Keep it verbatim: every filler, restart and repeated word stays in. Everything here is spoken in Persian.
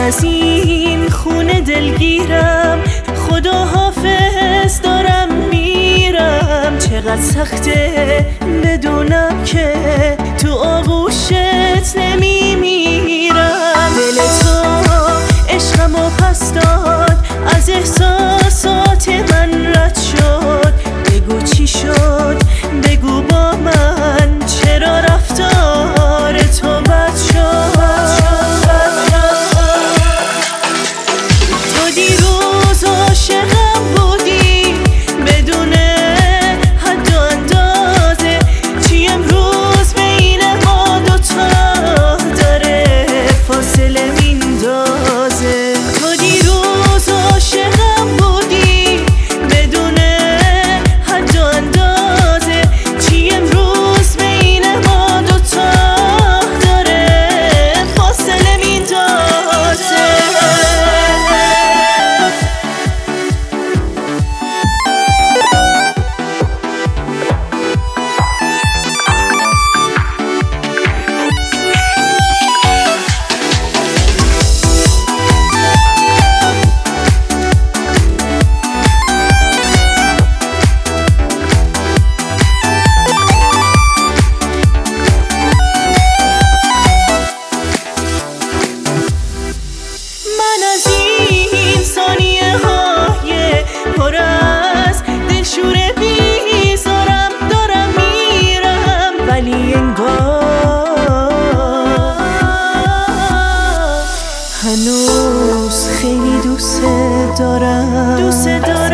از این خونه دلگیرم، خدا حافظ دارم میرم. چقدر سخته بدونم که تو آغوشت نمیمیرم. دل تو عشقمو پس داد، از احساسات من رد شد. بگو چی شد، بگو با من چرا رفتار تو بد شد. تو دیروز عاشقم بودی بدون حد و اندازه، چی امروز بین ما دوتا داره فاصله میندازه. تو دیروز عاشقم بودی بدون حد و اندازه، چی امروز بین ما دوتا داره فاصله میندازه. هنوز خیلی دوست دارم، دوست دارم.